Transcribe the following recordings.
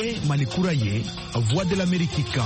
ye Malikura ye Voix de l'Amérique kan.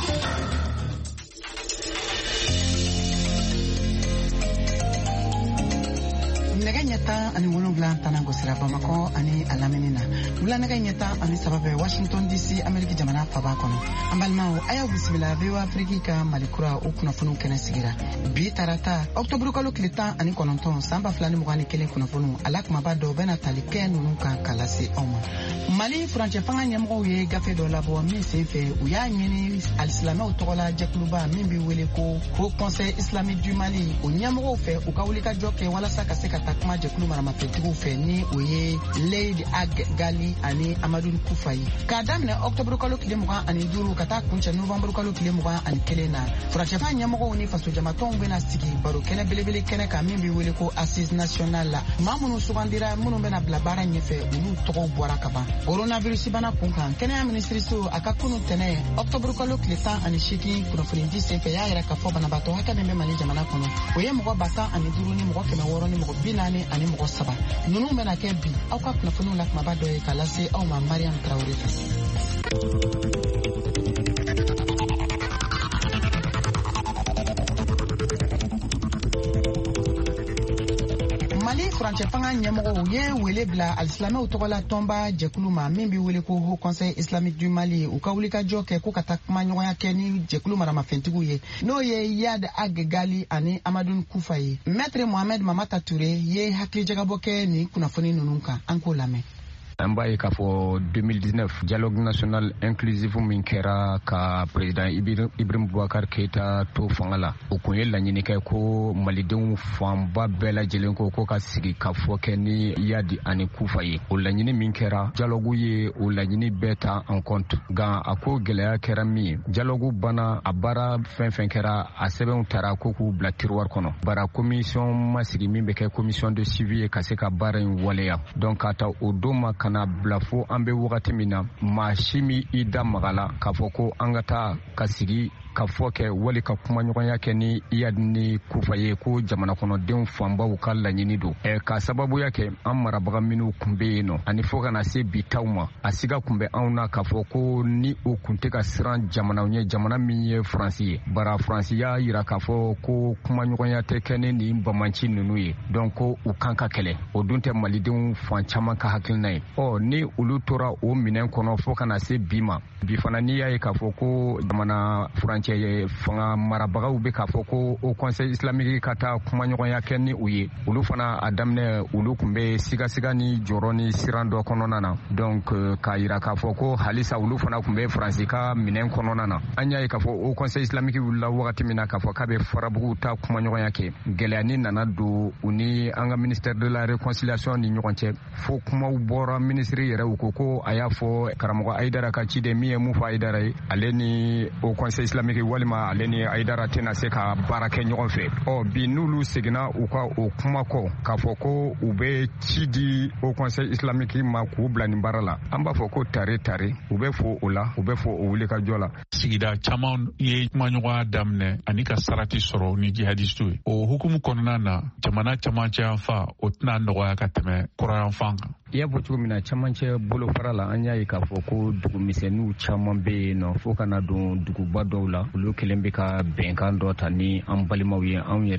Nɛgɛ ɲɛta ani 7 tanango sira Bamakɔ ani a lamini na. Wula nɛgɛ ɲɛta ani 3 Washington DC Ameriki jamana faba kɔnɔ. An balimaw a y'aw bisimila VOA Afrique ka Malikura o kunnafoniw kɛnɛ sigira. Bi tarata Octobre kalo tile 19 san 2021 kunnafoniw ala kumaba dɔw bɛna tali kɛ ninnu kan k'a lase aw ma. Mali furancɛ fanga ɲɛmɔgɔw ye gafe dɔ labɔ min senfɛ u y'a ɲini alisilamɛw tɔgɔla jɛkuluba min bɛ wele ko Haut Conseil Islamique du Mali o ɲɛmɔgɔw fɛ u ka wulikajɔ kɛ walasa ka se ka taa kuma jɛkulu maramafɛntigiw fɛ ni o ye Leid Ag Gali ani Amadou Koufa ye. K'a daminɛ Octobre kalo tile 25 ka taa kuncɛ Novembre kalo tile 21 na furancɛfa ɲɛmɔgɔw ni faso jamatɔnw bɛna sigi baro kɛnɛ belebele kɛnɛ kan min bɛ wele ko Assise Nationale la. Maa minnu sugandira minnu bɛna bila baara ɲɛfɛ olu tɔgɔw bɔra ka ban. Coronavirus bana kunkan kɛnɛya minisiriso a ka kunu tɛnɛ Octobre kalo tile 18 kunnafoni di senfɛ y'a yɛrɛ k'a fɔ banabaatɔ hakɛ min bɛ Mali jamana kɔnɔ o ye mɔgɔ 105 ni mɔgɔ 600 ni mɔgɔ 40 ani mɔgɔ 7 ninnu bɛna kɛ bi aw ka kunnafoniw la kumaba dɔ ye k'a lase aw ma Mariam Traoré fɛ. Furancɛ fanga ɲɛmɔgɔw ye wele bila alisilamɛw tɔgɔla tɔnba jɛkulu ma min bɛ wele ko Haut Conseil Islamique du Mali u ka wulikajɔ kɛ ko ka taa kuma ɲɔgɔnya kɛ ni jɛkulu maramafɛntigiw ye n'o ye Yad Ag Gali ani Amadou Koufa ye. Maître Mohamed Mamata Touré ye hakilijagabɔ kɛ ni kunnafoni ninnu kan an k'o lamɛn. An b'a ye k'a fɔ 2019 dialogue national inclusif min kɛra ka président Ibrahim Boubacar Keita to fanga la o kun ye laɲini kɛ ko malidenw fanba bɛɛ lajɛlen ko ka sigi ka fɔ kɛ ni Yadi ani Koufa ye. O laɲini min kɛra dialogue ye o laɲini bɛɛ ta en compte nka a ko gɛlɛya kɛra min ye dialogue bana a baara fɛn kɛra a sɛbɛnw taara ko k'u bila tiroir kɔnɔ bara commission ma sigi min bɛ kɛ commission de suivi ye ka se ka baara in waleya donc ka ta o don ma kana bila fo an bɛ wagati min na maa si min I da magala k'a fɔ ko an ka taa ka sigi ka fɔ kɛ wali ka kuma ɲɔgɔnya kɛ ni Iyad ni Koufa ye ko jamana kɔnɔdenw fanbaw ka laɲini don ka sababuya kɛ an marabaga minnu kun bɛ yen nɔ ani fo kana se bi taw ma a siga kun bɛ anw na k'a fɔ ko ni o kun tɛ ka siran jamanaw ɲɛ jamana min ye Faransi ye bara Faransi y'a yira k'a fɔ ko kuma ɲɔgɔnya tɛ kɛ ni nin bamanci ninnu ye donc ko u kan ka kɛlɛ o dun tɛ malidenw fan caman ka hakilina ye ni olu tora o minɛn kɔnɔ fo kana se bi ma bi fana n'i y'a ye k'a fɔ ko jamana furancɛ fanga marabagaw bɛ k'a fɔ ko o conseil islamique ka taa kuma ɲɔgɔnya kɛ ni u ye olu fana a daminɛ olu kun bɛ sigasiga ni jɔrɔ ni siran dɔ kɔnɔna na donc k'a yira k'a fɔ ko halisa olu fana kun bɛ Faransi ka minɛn kɔnɔna na an y'a ye k'a fɔ o conseil islamique wulila wagati min na k'a fɔ k'a bɛ farabugu ta kuma ɲɔgɔnya kɛ gɛlɛyani nana don u ni an ka ministère de la réconciliation ni ɲɔgɔn cɛ fo kumaw bɔra ministre yɛrɛ u ko a y'a fɔ karamɔgɔ Aidara ka ciden min ye mun fɔ Aidara ye ale ni o conseil islamique walima ale ni Aidara tɛna se ka baara kɛ ɲɔgɔn fɛ bi n'olu seginna u ka o kuma kɔ k'a fɔ ko u bɛ ci di o conseil islamique ma k'u bila nin baara la an b'a fɔ ko tare u bɛ fɔ o la u bɛ fɔ o wulikajɔ la sigida caman ye kuma ɲɔgɔnya daminɛ ani ka sarati sɔrɔ ni jihadistu ye o hukumu kɔnɔna na jamana camancɛ yan fa o tɛna nɔgɔya ka tɛmɛ kɔrɔyan fan kan i y'a fɔ cogo min na camancɛ bolofara la an y'a ye k'a fɔ ko dugumisɛnninw caman bɛ yen nɔ fo kana don duguba dɔw la olu kelen bɛ ka bɛnkan dɔ ta ni an balimaw ye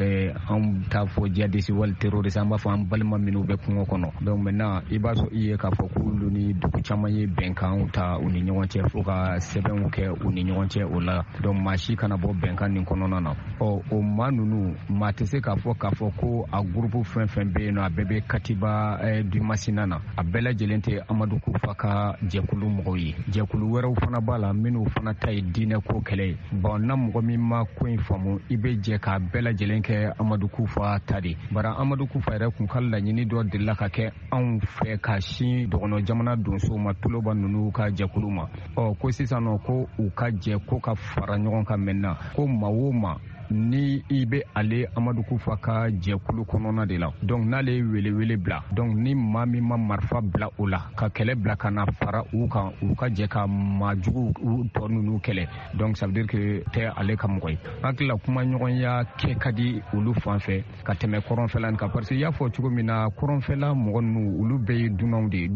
anw t'a fɔ jihadiste wali terroriste an b'a fɔ an balima minnu bɛ kungo kɔnɔ donc maintenant i b'a sɔrɔ i ye k'a fɔ k'olu ni dugu caman ye bɛnkanw ta u ni ɲɔgɔn cɛ fo ka sɛbɛnw kɛ u ni ɲɔgɔn cɛ o la donc maa si kana bɔ bɛnkan nin kɔnɔna na o maa ninnu maa tɛ se k'a fɔ ko a groupe fɛn bɛ yen nɔ a bɛɛ bɛ Katiba du Masina na a bɛɛ lajɛlen tɛ Amadou Koufa ka jɛkulu mɔgɔw ye jɛkulu wɛrɛw fana b'a la minnu fana ta ye diinɛ ko kɛlɛ ye bon na mɔgɔ min ma ko in faamu i bɛ jɛ k'a bɛɛ lajɛlen kɛ Amadou Koufa ta de bara Amadou Koufa yɛrɛ kun ka laɲini dɔ delila ka kɛ anw fɛ ka sin dɔgɔnɔ jamana donsow ma tuloba ninnu ka jɛkulu ma ko sisan nɔ ko u ka jɛ ko ka fara ɲɔgɔn kan maintenant ko maa o maa ni i bɛ ale Amadou Koufa ka jɛkulu kɔnɔna de la donc n'ale ye welewele bila donc ni maa min ma marifa bila o la ka kɛlɛ bila ka na fara u kan u ka jɛ ka maajugu u tɔ ninnu kɛlɛ donc ça veut dire que tɛ ale ka mɔgɔ ye an hakilila kuma ɲɔgɔnya kɛ ka di olu fan fɛ ka tɛmɛ kɔrɔnfɛla nin kan parce que i y'a fɔ cogo min na kɔrɔnfɛla mɔgɔ ninnu olu bɛɛ ye dunanw de ye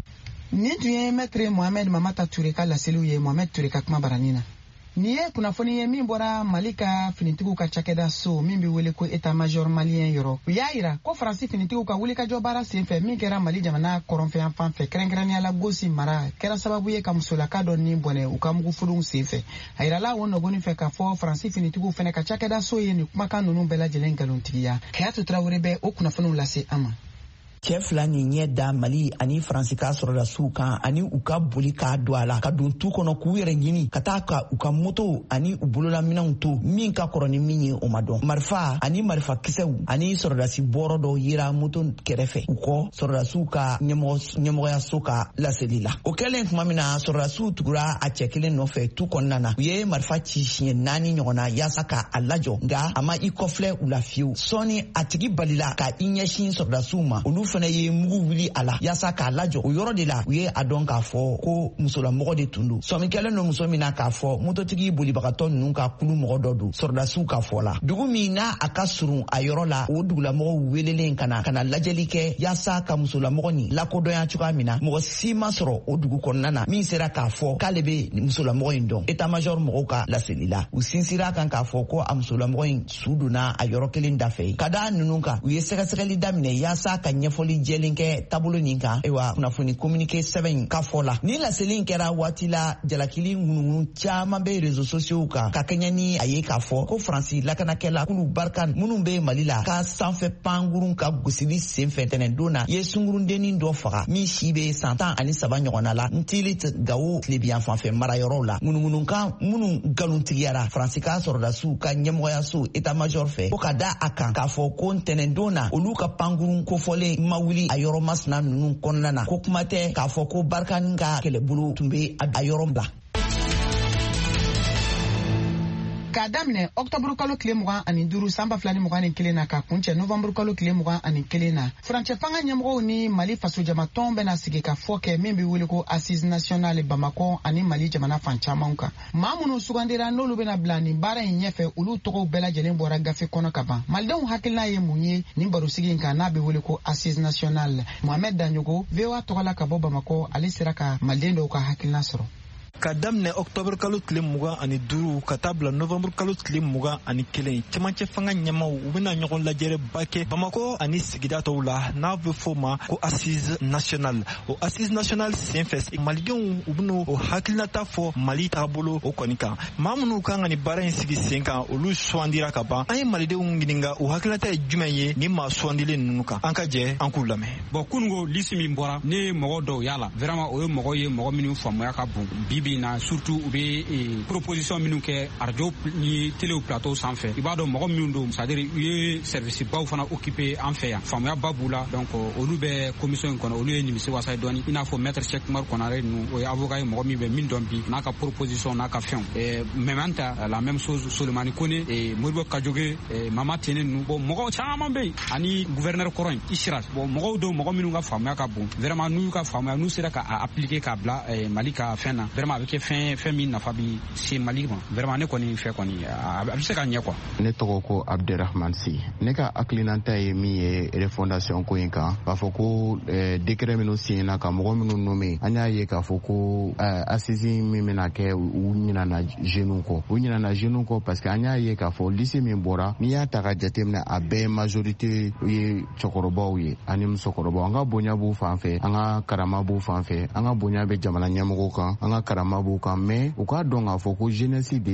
Ni tun ye Maître Mohamed Mamata Touré ka laseliw ye Mohamed Touré ka kuma baranina. Ni ye kunnafoni ye min bɔra Mali ka finitigiw ka cakɛda so min bɛ wele ko état major malien yɔrɔ. U y'a yira ko Faransi finitigiw ka wulikajɔ baara senfɛ min kɛra Mali jamana kɔrɔnfɛyan fan fɛ kɛrɛnkɛrɛnnenya la Gosi mara kɛra sababu ye ka musolaka dɔ ni bɔnɛ u ka mugufuruw senfɛ. A yirala o nɔgɔnin fɛ k'a fɔ Faransi finitigiw fɛnɛ ka cakɛda so ye nin kumakan ninnu bɛɛ lajɛlen nkalontigiya. Hayatu Traoré bɛ o kunnafoniw lase an ma. Cɛ fila ni ɲɛ da Mali ani Faransi ka sɔrɔdasiw kan ani u ka boli k'a don a la ka don tu kɔnɔ k'u yɛrɛ ɲini ka taa ka u ka moto ani u bololaminɛw to min ka kɔrɔ ni min ye o ma dɔn. Marifa ani marifakisɛw ani sɔrɔdasi bɔrɔ dɔw yera moto kɛrɛfɛ u kɔ sɔrɔdasiw ka ɲɛmɔgɔyaso ka laseli la. O kɛlen tuma min na sɔrɔdasiw tugura a cɛ kelen nɔfɛ tu kɔnɔna na u ye marifa ci siɲɛ 4 ɲɔgɔnna yaasa ka a lajɔ nka a ma i kɔfilɛ u la fiyewu. Sɔɔni a tigi balila ka i ɲɛsin sɔrɔdasiw ma olu fana ye mugu wuli a la yaasa k'a lajɔ. O yɔrɔ de la u ye a dɔn k'a fɔ ko musolamɔgɔ de tun don. Sɔmikɛlen don muso min na k'a fɔ mototigi bolibagatɔ ninnu ka kulu mɔgɔ dɔ don sɔrɔdasiw ka fɔ la. Dugu min n'a a ka surun a yɔrɔ la o dugulamɔgɔw welelen ka na lajɛli kɛ yaasa ka musolamɔgɔ nin lakodɔnya cogoya min na mɔgɔ si ma sɔrɔ o dugu kɔnɔna na min sera k'a fɔ k'ale bɛ musolamɔgɔ in dɔn. État major mɔgɔw ka laseli la u sinsira kan k'a fɔ ko a musolamɔgɔ in su donna a yɔrɔ kelen dafɛ. Ka da ninnu kan u ye sɛgɛsɛgɛli daminɛ yaasa ka ɲɛfɔli jɛlen kɛ taabolo nin kan ewa kunnafoni communiqué sɛbɛn ka fɔ la. Ni laseli kɛra waati la jalakili ŋunuŋunu caman bɛ réseaux sociaux kan ka kɛɲɛ ni a ye k'a fɔ ko Faransi lakanakɛla Kulu Barkan minnu bɛ Mali la ka sanfɛ pankurun ka gosili senfɛ tɛnɛndon na ye sungurundennin dɔ faga min si bɛ san 17 ɲɔgɔnna la Ntilit Gawo tilebiyan fanfɛ marayɔrɔw la. Ŋunuŋunukan minnu nkalontigiyara Faransi ka sɔrɔdasiw ka ɲɛmɔgɔyaso état major fɛ ko ka da a kan k'a fɔ ko ntɛnɛndon na olu ka pankurun kofɔlen ma wuli a yɔrɔ masina ninnu kɔnɔna na ko kuma tɛ k'a fɔ ko Barkan ka kɛlɛbolo tun bɛ a yɔrɔ bila. K'a daminɛ octobre kalo tile 25 san 2021 na ka kuncɛ novembre kalo tile 21 na furancɛ fanga ɲɛmɔgɔw ni Mali faso jamatɔn bɛna sigi ka fɔ kɛ min bɛ wele ko assise nationale Bamako ani Mali jamana fan camanw kan. Maa minnu sugandira n'olu bɛna bila nin baara in ɲɛfɛ olu tɔgɔw bɛɛ lajɛlen bɔra gafe kɔnɔ ka ban. Malidenw hakilina ye mun ye nin barosigi in kan n'a bɛ wele ko assise nationale. Mohamed Danyogo VOA tɔgɔla ka bɔ Bamako ale sera ka Maliden dɔw ka hakilina sɔrɔ. Ka daminɛ octobre kalo tile 25 ka taa bila novembre kalo tile 21 cɛmancɛ fanga ɲɛmaw u bɛna ɲɔgɔn lajɛrɛba kɛ Bamako ani sigida tɔw la n'a bɛ fɔ ma ko assise nationale. O assise nationale senfɛ malidenw u bɛna o hakilinata fɔ Mali taabolo o kɔni kan. Maa minnu kan ka nin baara in sigi sen kan olu sugandira ka ban. An ye malidenw ɲininka o hakilinata ye jumɛn ye nin maa sugandilen ninnu kan. An ka jɛ an k'u lamɛn. Bon kunungo lisi min bɔra ne mɔgɔ dɔw y'a la vraiment o ye mɔgɔ ye mɔgɔ minnu faamuya ka bon bibi na surtout u bɛ proposition minnu kɛ radio ni télé plateau sanfɛ i b'a dɔn mɔgɔ minnu don c'est à dire u ye service baw fana occupé an fɛ yan faamuya ba b'u la donc olu bɛ commission in kɔnɔ olu ye nimisi wasa dɔɔni i n'a fɔ maître Cheikh Umar Konare ninnu o ye avocat ye mɔgɔ min bɛ min dɔn bi n'a ka proposition n'a ka fɛnw même temps la même chose Solomani Kone Modibo Kajoge Mama Tene ninnu bon mɔgɔ caman bɛ yen ani gouverneur kɔrɔ in Isira bon mɔgɔw don mɔgɔ minnu ka faamuya ka bon vraiment n'u ka faamuya n'u sera ka appliquer ka bila Mali ka fɛn na vraiment a bɛ kɛ fɛn min nafa bi se Mali ma vraiment ne kɔni fɛ kɔni a bɛ se ka ɲɛ quoi. Ne tɔgɔ ko Abderrahman Si. Ne ka hakilinata ye min ye refondation ko in kan k'a fɔ ko décret minnu signena ka mɔgɔ minnu nommé an y'a ye k'a fɔ ko assise min bɛna kɛ u ɲinana jeunes kɔ u ɲinana jeunes kɔ parce que an y'a ye k'a fɔ lycée min bɔra n'i y'a ta ka jateminɛ a bɛɛ majorité ye cɛkɔrɔbaw ye ani musokɔrɔbaw an ka bonya b'u fan fɛ an ka karama b'u fan fɛ an ka bonya bɛ jamana ɲɛmɔgɔw kan an ka karama b'u kan mais u k'a dɔn k'a fɔ ko jeunesse de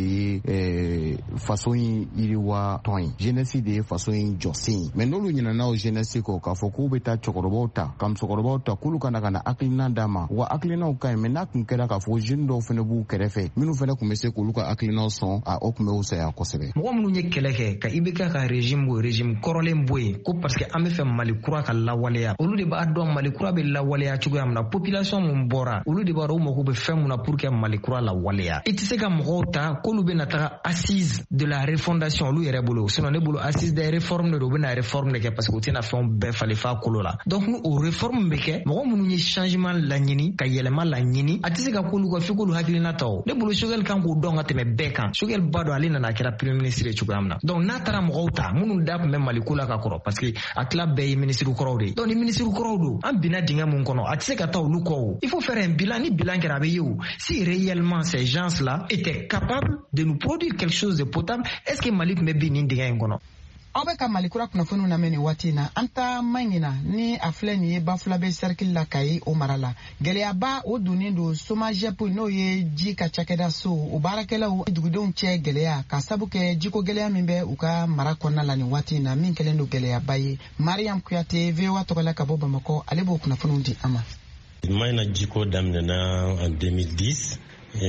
ye faso in yiriwa tɔn ye jeunesse de ye faso in jɔ sen ye mais n'olu ɲinana o jeunesse kɔ k'a fɔ k'u bɛ taa cɛkɔrɔbaw ta ka musokɔrɔbaw ta k'olu kana ka na hakilina d'a ma wa hakilinaw ka ɲi mais n'a tun kɛra k'a fɔ jeune dɔw fana b'u kɛrɛfɛ minnu fana tun bɛ se k'olu ka hakilinaw sɔn o tun bɛ fisaya kosɛbɛ. mɔgɔ minnu ye kɛlɛ kɛ ka IBK ka régime bɔ régime kɔrɔlen bɔ yen ko parce que an bɛ fɛ Mali kura ka lawaleya olu de b'a dɔn Mali kura bɛ lawaleya cogoya min na population mun bɔra olu de b'a dɔn u mago bɛ fɛn mun na pour pour que Mali kura la waleya. I tɛ se ka mɔgɔw ta k'olu bɛna taga assise de la refondation olu yɛrɛ bolo sinon ne bolo assise des réformes de do bɛna réforme de kɛ parce que o tɛna fɛnw bɛɛ falen fa kolo la. Donc ni o réforme bɛ kɛ mɔgɔ minnu ye changement laɲini ka yɛlɛma laɲini a tɛ se ka k'olu ka f'i k'olu hakilina ta o. Ne bolo Choguel kan k'o dɔn ka tɛmɛ bɛɛ kan. Choguel ba dɔn ale nana kɛra premier ministre ye cogoya min na. Donc n'a taara mɔgɔw ta minnu da tun bɛ Mali ko la ka kɔrɔ parce que a tila bɛɛ ye ministre kɔrɔw de. Donc ni ministre kɔrɔw don an binna dingɛ mun kɔnɔ a tɛ se ka taa olu kɔ o. Il faut faire un bilan ni bilan kɛra a bɛ ye o. Si réellement ces gens-là étaient capables de nous produire quelque chose de potable, est-ce que Mali tun bɛ bin nin dingɛ in kɔnɔ? Aw bɛ ka Malikura kunnafoniw lamɛn nin waati in na an ta maɲina ni a filɛ nin ye Bafulabe cercle la Kayi o mara la gɛlɛyaba o donnen don SOMAGEP n'o ye ji ka cakɛda so o baarakɛlaw dugudenw cɛ gɛlɛya ka sabu kɛ jiko gɛlɛya min bɛ u ka mara kɔnɔna la nin waati in na min kɛlen don gɛlɛyaba ye. Mariam Kuyate VOA tɔgɔla ka bɔ Bamakɔ ale b'o kunnafoniw di an ma. Maɲina jiko daminɛna en 2010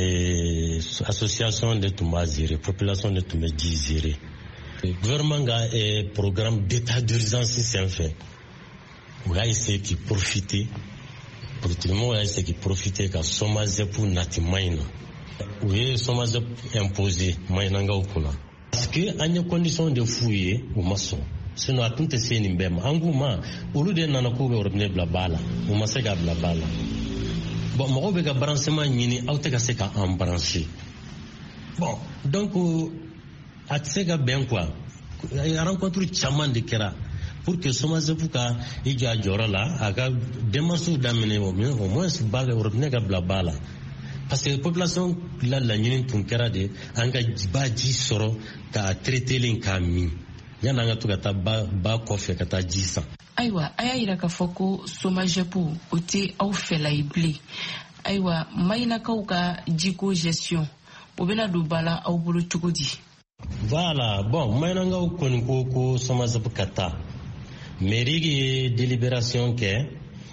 association de tun b'a gérer population de tun bɛ ji gérer. Le gouvernement a un programme d'état d'urgence senfɛ o y'a essayé k'i profiter politiquement o y'a essayé k'i profiter ka SOMAGEP nati Maɲina o ye SOMAGEP imposé Maɲinankaw kunna parce que an ye condition de f'u ye u ma sɔn sinon a tun tɛ se nin bɛɛ ma an k'u ma olu de nana k'u bɛ robinet bila ba la u ma se k'a bila ba la bon mɔgɔw bɛ ka branchement ɲini aw tɛ ka se ka an brancher bon donc a tɛ se ka bɛn quoi rencontre caman de kɛra pour que SOMAGEP ka i jɔ a jɔyɔrɔ la a ka démarches daminɛ au moins ba robinet ka bila ba la parce que population la laɲini tun kɛra de an ka ba ji sɔrɔ k'a traiter k'a min yanni an ka to ka taa ba kɔfɛ ka taa ji san. Ayiwa a y'a yira k'a fɔ ko SOMAGEP o tɛ aw fɛla ye bilen ayiwa Maɲinakaw ka jiko gestion o bɛna don ba la aw bolo cogo di? Voilà, bon, Maɲinankaw kɔni ko SOMAGEP ka taa mairie ye délibération kɛ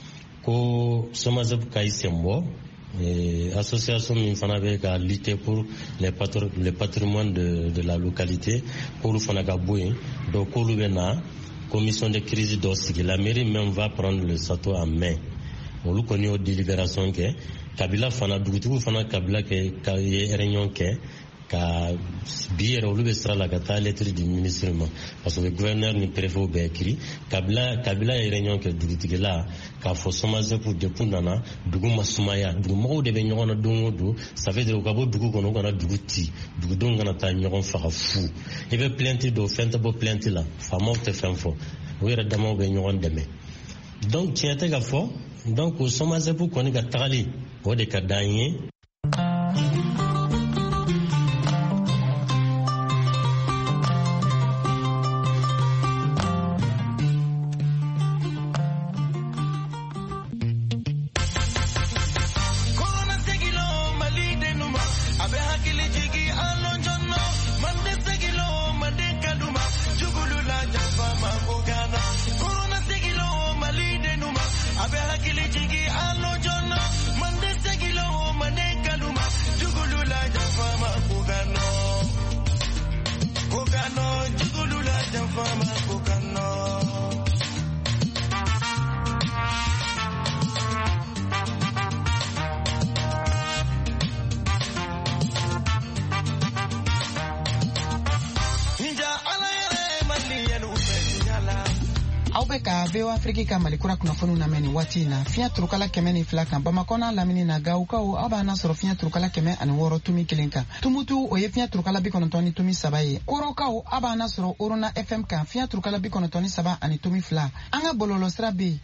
ko SOMAGEP ka i sen bɔ association min fana bɛ ka lutter pour le patrimoine de la localité k'olu fana ka bɔ yen donc k'olu bɛ na commission de crise dɔ sigi la mairie même va prendre le château en main olu kɔni y'o délibération kɛ Kabila fana dugutigiw fana Kabila ka ye réunion kɛ ka bi yɛrɛ olu bɛ sira la ka taa lettre du ministre ma parce que le gouverneur ni préfet bɛɛ kiri Kabila ye réunion kɛ dugutigila k'a fɔ SOMAGEP depuis nana dugu ma sumaya dugumɔgɔw de bɛ ɲɔgɔn na don o don ça veut dire u ka bɔ dugu kɔnɔ u kana dugu ci dugudenw kana taa ɲɔgɔn faga fu i bɛ plainte don fɛn tɛ bɔ plainte la faamaw tɛ fɛn fɔ u yɛrɛ damaw bɛ ɲɔgɔn dɛmɛ donc tiɲɛ tɛ ka fɔ donc SOMAGEP kɔni ka tagali o de ka d'an ye. VOA Afrique ka Malikura kunnafoniw lamɛn nin waati in na fiɲɛ turukala 102 kan Bamakɔ n'a lamini na Gawukaw aw b'an sɔrɔ fiɲɛ turukala 106 tumi 1 kan Tumutu o ye fiɲɛ turukala 93 ni tumi 3 ye Orokaw aw b'an sɔrɔ Orona FM kan fiɲɛ turukala 93 ani tumi 2 an ka bɔlɔlɔsira bɛ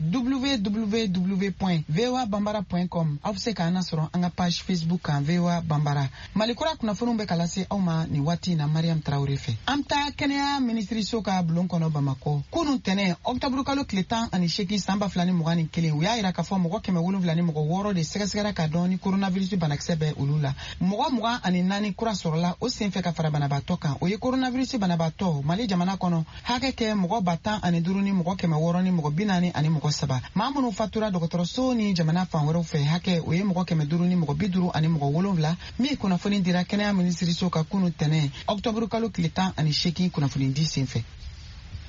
www.voabambara.com aw bɛ se k'an sɔrɔ an ka page Facebook kan VOA Bambara Malikura kunnafoniw bɛ ka lase aw ma nin waati in na Mariam Traoré fɛ an ta kɛnɛya ministriso ka bulon kɔnɔ Bamakɔ kunun tɛnɛ octobre kalo tile 18 san 2021 u y'a yira k'a fɔ mɔgɔ 776 de sɛgɛsɛgɛra ka dɔn ni coronavirus banakisɛ bɛ olu la mɔgɔ 24 kura sɔrɔla o senfɛ ka fara banabaatɔ kan o ye coronavirus banabaatɔ Mali jamana kɔnɔ hakɛ kɛ mɔgɔ 105 ni mɔgɔ 600 ni mɔgɔ 40 ani mɔgɔ 3 maa minnu fatura dɔgɔtɔrɔso ni jamana fan wɛrɛw fɛ hakɛ o ye mɔgɔ 500 ni mɔgɔ 50 ani mɔgɔ 7 min kunnafoni dira kɛnɛya minisiriso ka kunu tɛnɛ octobre kalo tile 18 kunnafoni di senfɛ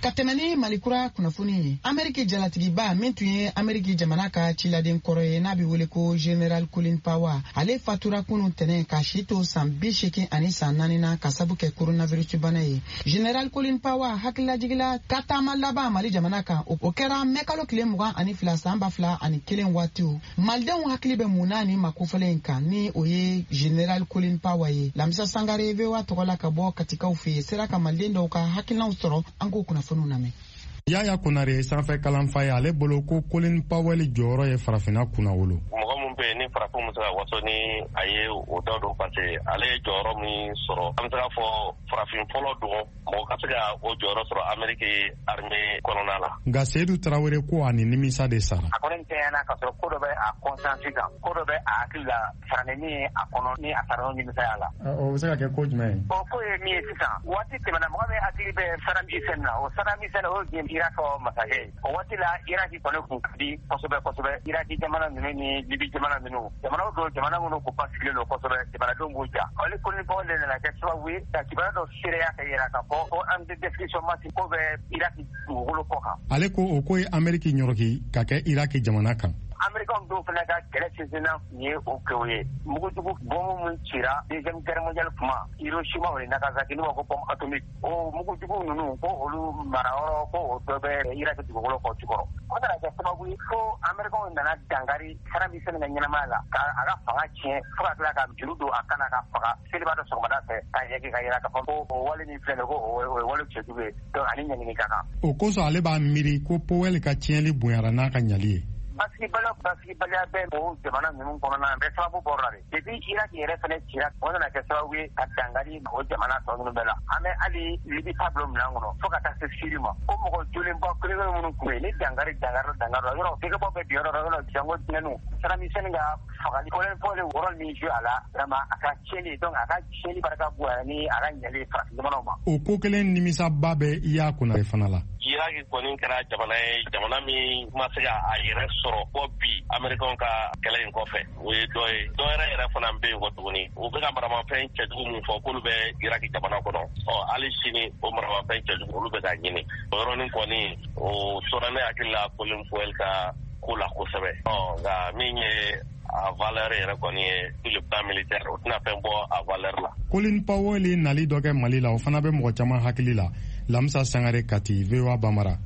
ka tɛmɛ ni malikura kunnafoni ye Ameriki jalatigiba min tun ye Ameriki jamana ka ciladen kɔrɔ ye n'a bɛ wele ko General Colin Powell ale fatura kunun tɛnɛ ka si to san 80 ani san 4 na ka sabu kɛ coronavirus bana ye. General Colin Powell hakililajigila ka taama laban Mali jamana kan o kɛra mɛkalo tile 22 san 2001 waatiw. Malidenw hakili bɛ mun na ni makofɔlen in kan ni o ye General Colin Powell ye. Lamisa Sangare VOA tɔgɔla ka bɔ Katikaw fɛ sera ka Maliden dɔw ka hakilinaw sɔrɔ an k'o kunnafoniw lamɛn. Yaya Konare sanfɛ kalanfa ye ale bolo ko Colin Powell jɔyɔrɔ ye farafinna kunna wolo. Mɔgɔ mun bɛ ni farafin muso ka waso ni a ye o dɔ don parce que ale ye jɔyɔrɔ min sɔrɔ an bɛ se k'a fɔ farafin fɔlɔ don mɔgɔ ka se ka o jɔyɔrɔ sɔrɔ Ameriki armée kɔnɔna la. Nka Seydou Traoré ko a ni nimisa de sara. A kɔni tɛyana ka sɔrɔ ko dɔ bɛ a conscience kan ko dɔ bɛ a hakili la farani min ye a kɔnɔ ni a sara nimisaya la. O bɛ se ka kɛ ko jumɛn ye? O ko ye min ye sisan waati tɛmɛna mɔgɔ min hakili bɛ Saddam Hussein na o Saddam Hussein o ye Irak masakɛ ye o waati la Iraki kɔni kun ka di kosɛbɛ Iraki jamana ninnu ni Libi jamana ninnu jamanaw don jamana minnu ko pasigilen don kosɛbɛ jamanadenw b'u ja ale Colin Powell de nana kɛ sababu ye ka kibaruya dɔ seereya ka yira ka fɔ ko an bɛ description masi ko bɛ Iraki dugukolo kɔ kan. Ale ko o ko ye Ameriki ɲɔrɔki ka kɛ Iraki jamana kan. Amerikanw dɔw fana ka kɛlɛ sinsinna ye o kɛ o ye mugujugu bɔnmu min cira deuxième guerre mondiale kuma Hiroshima o ni Nagasaki n'u b'a fɔ bombe atomique o mugujugu ninnu ko olu marayɔrɔ ko o dɔ bɛ Iraki dugukolo kɔ jukɔrɔ o nana kɛ sababu ye fo Amerikanw nana dankari Saddam Hussein ka ɲɛnamaya la ka a ka fanga tiɲɛ fo ka tila ka juru don a kana ka faga seliba dɔ sɔgɔmada fɛ k'a ɲɛki ka yira k'a fɔ ko o wale min filɛ nin ko o ye wale cɛjugu ye donc ani ɲɛɲini ka kan. O kosɔn ale b'a miiri ko Powell ka tiɲɛli bonyara n'a ka ɲali ye. Basigibaliya bɛ o jamana ninnu kɔnɔna na bɛ sababu bɔra de depuis Iraki yɛrɛ fɛnɛ cira o nana kɛ sababu ye ka dankari o jamana tɔ ninnu bɛɛ la an bɛ hali Libi tableau minɛn kɔnɔ fo ka taa se Syrie ma o mɔgɔ jolenba kelen minnu kun ye ni dankari yɔrɔ dégâts bɛ bin yɔrɔ yɔrɔ jango diinɛnu Saddam Hussein ka fagali Colin Powell rôle min joué a la vraiment a ka tiɲɛli donc a ka tiɲɛli barika bonya ni a ka ɲɛli farafin jamanaw ma. O ko kelen nimisaba bɛ Iya Konare fana la. Iraki kɔni kɛra jamana ye jamana min ma se ka a yɛrɛ sɔrɔ fɔ bi Amerikanw ka kɛlɛ in kɔfɛ o ye dɔ ye dɔ yɛrɛ fana bɛ yen kɔ tuguni u bɛ ka maramafɛn cɛjugu min fɔ k'olu bɛ Iraki jamana kɔnɔ hali sini o maramafɛn cɛjugu olu bɛ ka ɲini o yɔrɔnin kɔni o sɔrɔ ne hakili la Colin Powell ka ko la kosɛbɛ nka min ye a valeur yɛrɛ kɔni ye sur le plan militaire o tɛna fɛn bɔ a valeur la. Colin Powell ye nali dɔ kɛ Mali la o fana bɛ mɔgɔ caman hakili la. Lamsa Sangare Kati VOA Bamara.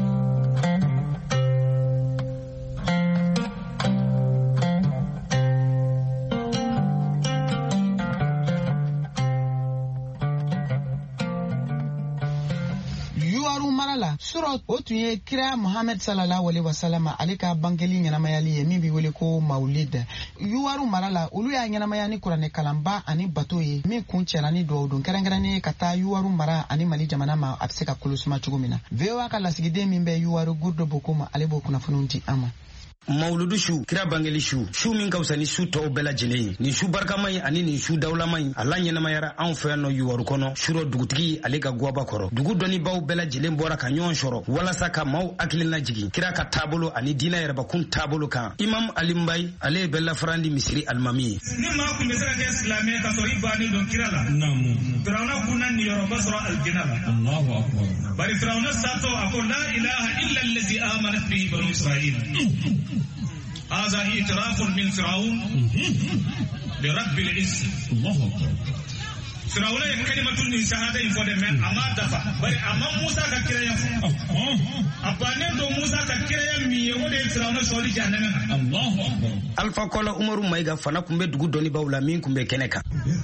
Sura o tun ye kira Muhammad sallallahu alaihi wasallam ale ka bangeli ɲɛnamayali ye min bɛ wele ko Maulid. Yuwaru mara la olu y'a ɲɛnamaya ni kuranɛ kalanba ani bato ye min kun cɛla ni duwawu don kɛrɛnkɛrɛnnen ka taa Yuwaru mara ani Mali jamana ma a bɛ se ka kolosuma cogo min na. VOA ka lasigiden min bɛ Yuwaru Gurdo Bokoma ale b'o kunnafoniw di an ma. Mauludu su kira bangeli su min ka fisa ni su tɔw bɛɛ lajɛlen ye nin su barikama ye ani nin su dawulama ye ala ɲɛnamayara anw fɛ yan nɔ Yuwaru kɔnɔ surɔ dugutigi ale ka guwaba kɔrɔ dugu dɔnnibaw bɛɛ lajɛlen bɔra ka ɲɔgɔn sɔrɔ walasa ka maaw hakili lajigin kira ka taabolo ani diinɛ yɛrɛbakun taabolo kan Imam Ali Mbaye ale ye bɛɛ lafarandi misiri alimami ye. Ni maa kun bɛ se ka kɛ silamɛ ka sɔrɔ i bannen don kira la Firawuna kunna niyɔrɔba sɔrɔ alijinɛ la Allahu akbar bari Firawuna satɔ a ko la ilaha illa allazi amanat bihi banu Israil هذا اعتراف من فرعون لرب العزة الله أكبر فرعون كلمة الشهادة يفضل من أما دفع بل أما موسى ككرا يفعل أبانين دو موسى ككرا يميون فرعون سوري جهنم الله أكبر Alpha Kola Umaru Maiga fana kumbe dugu doni baula min kumbe keneka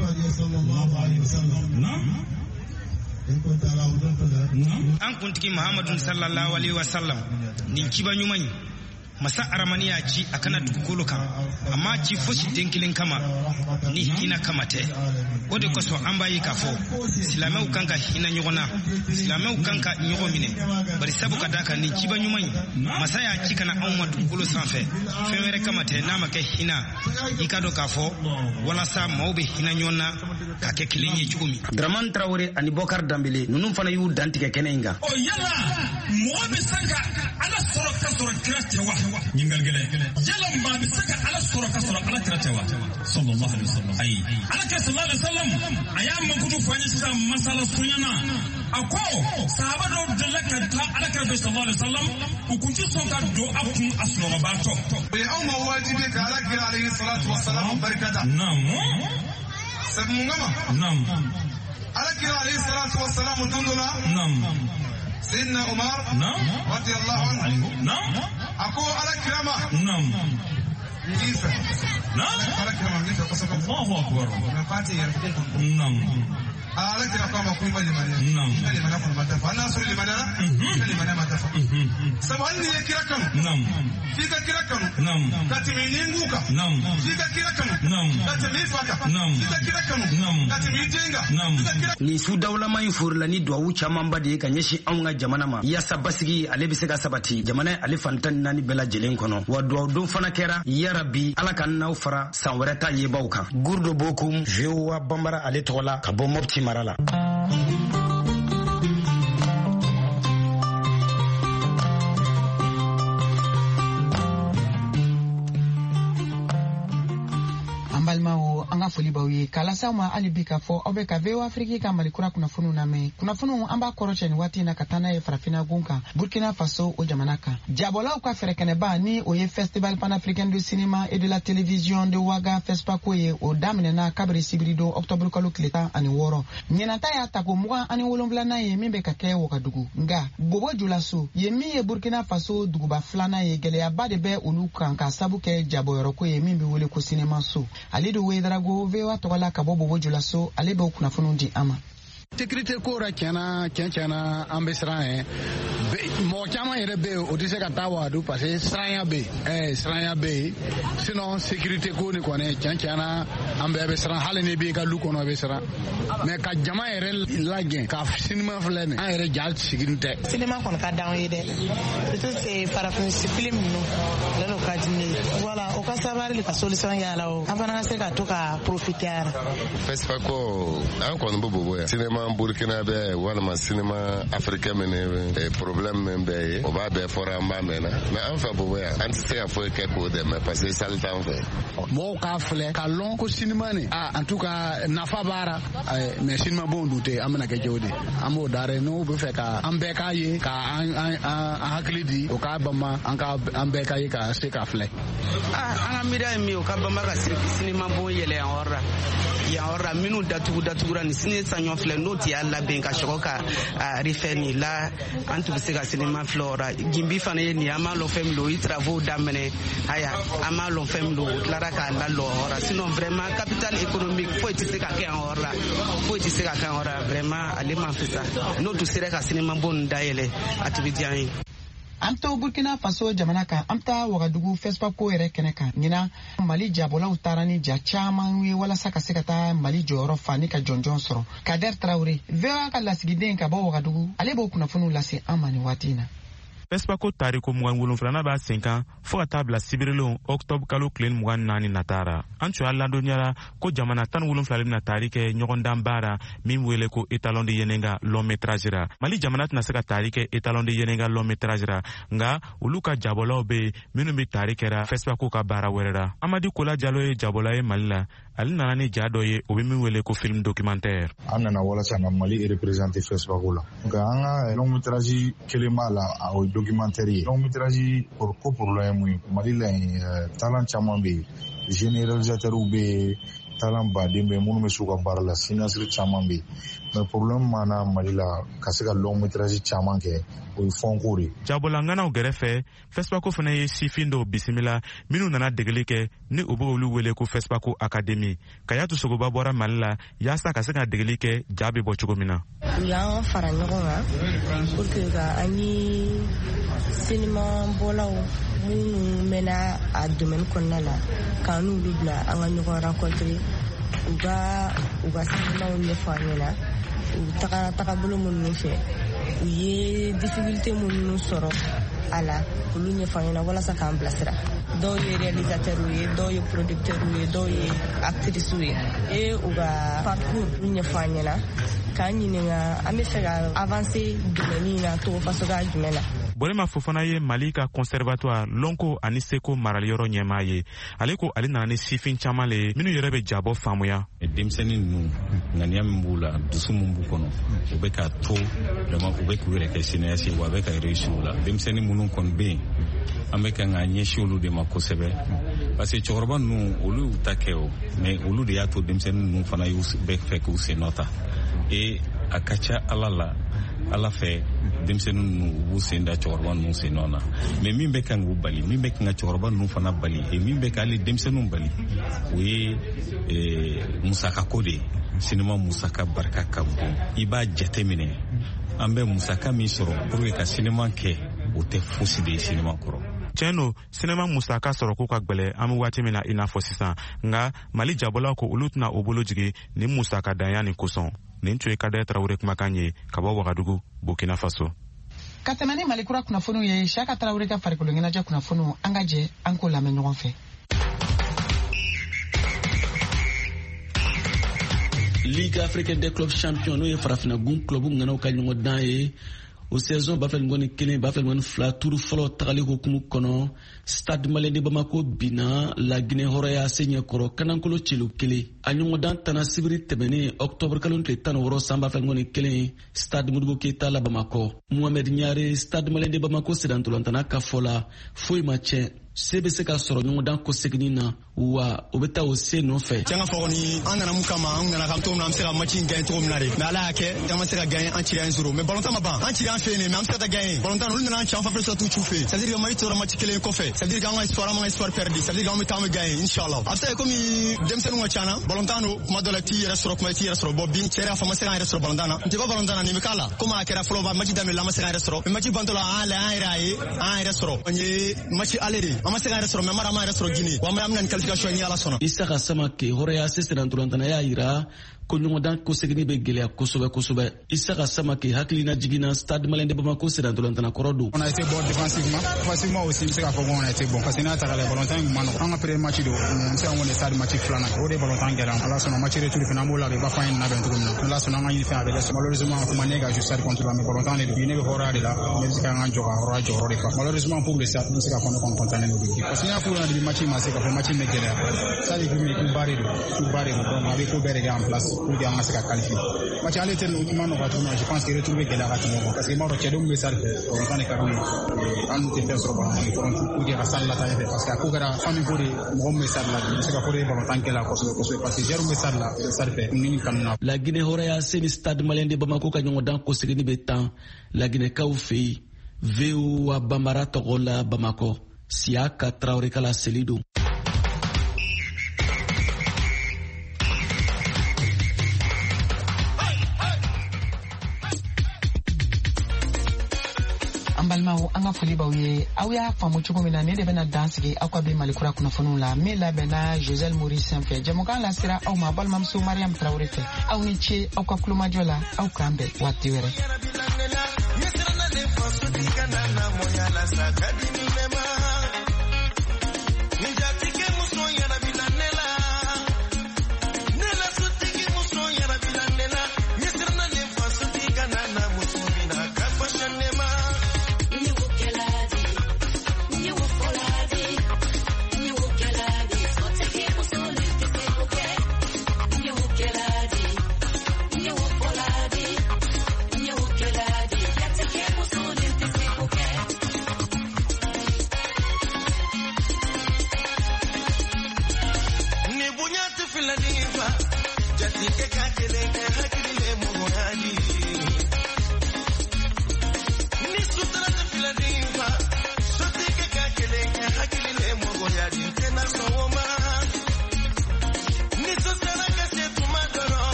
an kuntigi Muhammadu sallallahu alaihi wasallam nin kiba nyuman masa aramani ya ci a kana dugukolo kan amma ci fosi denkilin kama ni hina kama te o de koso an bayi ka fo silamɛw kan ka hina ɲɔgɔnna silamɛw kan ka ɲɔgɔn minɛ bari sabu ka da kan ni ciba ɲuman masa ya ci kana anw ma dugukolo sanfɛ fɛn wɛrɛ kama tɛ n'a ma kɛ hina i ka dɔn k'a fɔ walasa maaw bɛ hina ɲɔgɔn na ka kɛ kelen ye cogo min. Dramane Traoré ani Bokar Dambele ninnu fana y'u dantigɛ kɛnɛ in kan. O yala mɔgɔ bɛ se ka ala sɔrɔ ka sɔrɔ kira tɛ wa ñingal gele yalam ba bi saka ala sura ka sura ala kiratewa sallallahu alaihi wasallam ay ala ka sallallahu alaihi wasallam ayam kudu fanya sa masala sunyana ako sahaba do dalaka ta ala ka sallallahu alaihi wasallam ukunci sonka do akun asno bato bi umma wajibi ka ala kira alaihi salatu wassalam barkata nam sabmungama nam ala kira alaihi salatu wassalam dundula nam سيدنا عمر نعم رضي الله عنه نعم أقول على كرامة نعم كيف نعم على كرامة كيف قصة الله أكبر نعم على كرامة كل ما لمن نعم لمن أفعل ما تفعل الناس لمن ما تفعل سبحانه كراكم نعم فيك كراكم نعم كاتمينين بوكا نعم فيك كراكم نعم كاتمين فاكا نعم فيك كراكم نعم كاتمين جينغا نعم ni su daula mai furlani duwawu chaman ba da yake nyeshi anga jamana ma ya sabasigi ale bisega sabati jamana ale fantan nani bela jelen kono wa duwawu don fana kera ya rabbi ala kan naw fara sanwareta ye bauka gurdo bokum jewa bambara ale tola ka bo mopti marala balmawo anga foli bawi kala sama ali bika fo obe ka veo afriki ka malikura kuna funu na me kuna funu amba koroche ni wati na katana ye farafina gunka Burkina Faso o jamanaka jabola kwa ferekene ba ni oye festival panafricain du cinéma et de la télévision de Ouaga FESPACO ye o damne na kabri sibrido octobre kalo kleta ani woro nyenata ya tako mwa ani wolomvla na ye mimbe kake wakadugu nga bobo julaso ye mi ye Burkina Faso duguba flana ye gele ya bade be oluka nka sabuke jabo yoroko ye mimbe wole ko cinéma so alido wedrago vewa tola ka bobo julaso alebe kuna funundi ama sécurité ko ra kana ambesran mo chama yere be o dise ka tawa du parce que sranya be sinon sécurité ko ni ko ne kana ambe be sran halene be ka lu ko no be sran mais ka jama yere lagin ka cinéma flene a yere jal sécurité cinéma kon ka dawo yede surtout c'est parafin film no lelo ka dine voilà o ka savoir le solution ya la o afana se ka to ka profiter FESPACO an kon bobo ya cinéma Burkina be walama cinéma africain mene problème men be o ba be fora mba mena mais en fa bobo ya anti se afo ke ko de mais parce que ça le temps fait mo ka fle ka lon ko cinéma ne en tout cas nafa bara mais cinéma bon douté amana ke jodi amo dare no be fe ka ambe ka ye ka an haklidi o ka bama an ka ambe ka ye ka se ka fle an mira mi o ka bama ka cinéma bon yele ya ora minu datugura ni sine sanyo fle no ti alla ben ka shoka refeni la antu bisega cinéma flora gimbi fana ye ni ama lo fem lo i travaux d'amener aya ama lo fem lo lara ka la lo ora sinon vraiment capital économique faut iti ka ke ora faut iti ka ora vraiment ali ma fisa no tu sere ka cinéma bon daele atividian amta Burkina Faso jamanaka amta Wagadugu FESPACO ere keneka nina Mali jabola utarani ja chaman wi wala saka sekata Mali joro fani ka jonjon soro Kader Traoré vewa ka lasigiden ka bo Wagadugu alebo kuna funu lasi amani watina FESPACO tariko mugan wolonfilana b'a sen kan fo ka taa bila sibirilenw octobre kalo tile 24 natara an tun y'a ladɔnniyala ko jamana 17 bɛna taari kɛ ɲɔgɔndan baara min wele ko étalon de yenenga long métrage ra mali jamana tɛna se ka taari kɛ étalon de yenenga long métrage ra nga olu ka jabɔlaw be minnu be taari kɛra FESPACO ka baara wɛrɛ ra amadi kola jalo ye jabɔla ye mali la ale nana ni ja dɔ ye o be min wele ko film documentaire an nana walasa ka mali représenter FESPACO la nka an ka long métrage kelen b'a la o documentaire ye long métrage ko problème mun mali la talent caman be généralisateur be talent baden be minnu be su ka baara la sinasiri caman be mais problème mana mali la ka se ka long métrage caman kɛ o ye fɔnko de jabolanganaw gɛrɛfɛ FESPACO fana ye sifin dɔw bisimila minnu nana degeli kɛ ni u b'olu wele ko FESPACO académie kayatu sogoba bɔra mali la yaasa ka se ka degeli kɛ ja be bɔ cogo min na u y'an fara ɲɔgɔn kan pour que ka an ni sinima bɔlaw minnu mɛna a domaine kɔnɔna la k'an n'olu bila an ka ɲɔgɔn rencontre u ka sinimaw ɲɛfɔ an ɲɛna u tagabolo minnu fɛ u ye difficulté minnu sɔrɔ a la olu ɲɛfɔ an ɲɛna walasa k'an bilasira dɔw ye réalisateur ye dɔw ye producteur ye dɔw ye actrice ye u ka parcours ɲɛfɔ an ɲɛna k'an ɲininka an bɛ fɛ ka avancer domaine na togo faso ka jumɛn na Borema Fofana ye Mali ka conservatoire Lonko ani Seko marali yɔrɔ ɲɛmaa ye. Ale ko ale nana ni sifin caman le minnu yɛrɛ bɛ jabɔ faamuya. Denmisɛnnin ninnu ŋaniya min b'u la dusu min b'u kɔnɔ u bɛ ka to vraiment u bɛ k'u yɛrɛ kɛ siniɲɛsigi wa a bɛ ka réussir u la. Denmisɛnnin minnu kɔni bɛ yen an bɛ kan ka ɲɛsin olu de ma kosɛbɛ parce que cɛkɔrɔba ninnu olu y'u ta kɛ o mais olu de y'a to denmisɛnnin ninnu fana y'u bɛ fɛ k'u sen nɔ ta et a ka ca Ala la Ala fɛ denmisɛnnin ninnu u b'u sen da cɛkɔrɔba ninnu sen nɔ na mais min bɛ kan k'u bali min bɛ kan ka cɛkɔrɔba ninnu fana bali et min bɛ ka hali denmisɛnninw bali o ye musakako de ye sinima musaka barika ka bon i b'a jateminɛ an bɛ musaka min sɔrɔ pour que ka sinima kɛ o tɛ fosi de ye sinima kɔrɔ. Tiɲɛno sinema musaka sɔrɔ ko ka gbɛlɛ an bɛ waati min na i n'a fɔ sisan nka Mali jabɔlaw ko olu tɛna o bolo jigin ni musaka danya ni kosɔn. Nin tun ye Kadɛ Tarawele kumakan ye ka bɔ Wagadugu, Burkina Faso. Ka tɛmɛ ni Malikura kunnafoniw ye Saka Tarawele ka farikolo ɲɛnajɛ kunnafoniw an ka jɛ an k'o lamɛn ɲɔgɔn fɛ. Ligue africaine des clubs champions n'o ye farafinagun club ŋanaw ka ɲɔgɔn dan ye o saison bafɛlingoni 1 bafɛlingoni 2 turu fɔlɔ tagali hukumu kɔnɔ Stade Malien de Bamako bina la Guinée hɔrɔnya se ɲɛkɔrɔ kanankolo celu 1 a ɲɔgɔndan tana sibiri tɛmɛnen octobre kalo tile 16 san bafɛlingoni 1 Stade Modibo Keita la Bamako Mohamed Niare Stade Malien de Bamako sedantolantana ka fɔ la foyi ma tiɲɛ se bɛ se ka sɔrɔ ɲɔgɔndan ko seginin na wa o bɛ taa o se nɔfɛ. Tiɲɛ ka fɔ kɔni an nana mun kama an nana kan to min na an bɛ se ka match in gagner cogo min na de mais Ala y'a kɛ an ma se ka gagner an cira 1-0 mais ballon tan ma ban an cira an fɛ yen mais an bɛ se ka taa gagner ballon tan olu nana an ci an fa fɛ t'u fɛ c'est à dire que Mali tora match kelen kɔfɛ c'est à dire que an ka espoir an ka espoir perdu c'est à dire que an bɛ taa an bɛ gagner inchallah a bɛ se ka kɛ komi denmisɛnninw ka ca na ballon tan don kuma dɔ la t'i yɛrɛ sɔrɔ kuma t'i yɛrɛ sɔrɔ bon bin cɛ yɛrɛ y'a fɔ an ma se k'an yɛrɛ sɔrɔ ballon tan na n tɛ bɔ ballon tan na nin bɛ k'a la komi a kɛra fɔlɔ ba match daminɛ la an ma se k'an yɛrɛ sɔrɔ mais match bantɔ la an yɛrɛ y'a ye an yɛrɛ sɔrɔ an ye match aller de an ma se k'an yɛrɛ sɔrɔ mais mara ma yɛrɛ sɔrɔ Guinée wa an bɛna ni qualification ni Ala sɔnna. Isaka Samake hɔrɔnya se sedantolantana y'a yira ko ɲɔgɔndan ko segini bɛ gɛlɛya kosɛbɛ kosɛbɛ. Isaka Samake hakilina jiginna Stade Malien de Bamako sedantolantana kɔrɔ don. On a été bon défensivement aussi bɛ se k'a fɔ ko on a été bon parce que n'a ta ka lajɛ ballon tan in kun ma nɔgɔn an ka premier match don n bɛ se ka n ko nin stade match filanan o de ye ballon tan gɛlɛya Ala sɔnna match retour fana an b'o labɛn i b'a fɔ an ye nin labɛn cogo min na Ala sɔnna an ka ɲini fɛn a bɛ kɛ malheureusement kuma ne ka jouer stade contre la mais ballon tan de don ne bɛ hɔrɔnya de la ne bɛ se ka n ka jɔ ka hɔrɔnya jɔyɔrɔ de fa malheureusement pour le stade n bɛ se ka fɔ ne kɔni content don parce que n y'a fɔ ɲɛna depuis match in ma se ka fɔ match in bɛ gɛlɛya ça veut dire que tout barré donc a bɛ ko bɛɛ de kɛ en place pour que an ka se ka qualifier match aller tɛ ma nɔgɔya cogo min na je pense que retour bɛ gɛlɛya ka tɛmɛ o kan parce que i b'a dɔn cɛdenw bɛ stade fɛ ballon tan de ka d'u ye an n'u tɛ fɛn sɔrɔ ballon tan de kɔrɔ pour que ka stade lataa ɲɛfɛ parce que a ko kɛra famille ko de mɔgɔ min bɛ stade la n bɛ se ka fɔ de ye ballon tan gɛlɛya kosɛbɛ parce que joueur bɛ stade la stade fɛ ni kanu na. La Guinée hɔrɔnya se ni Stade Malien de Bamako ka ɲɔgɔndan ko segini bɛ tan La Guinée-kaw fɛ yen VOA Bambara tɔgɔ la Bamako Siaka Traoré ka la seli don. An balimaw an ka foli b'aw ye aw y'a faamu cogo min na ne de bɛna dan sigi aw ka bi Malikura kunnafoniw la min labɛnna Joselle Maurice sanfɛ jɛmukan lasera aw ma balimamuso Mariam Traoré fɛ aw ni ce aw ka kulomajɔ la aw k'an bɛn waati wɛrɛ.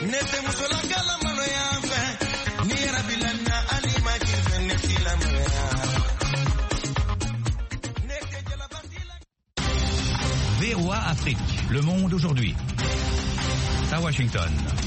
VOA Afrique, le monde aujourd'hui. À Washington.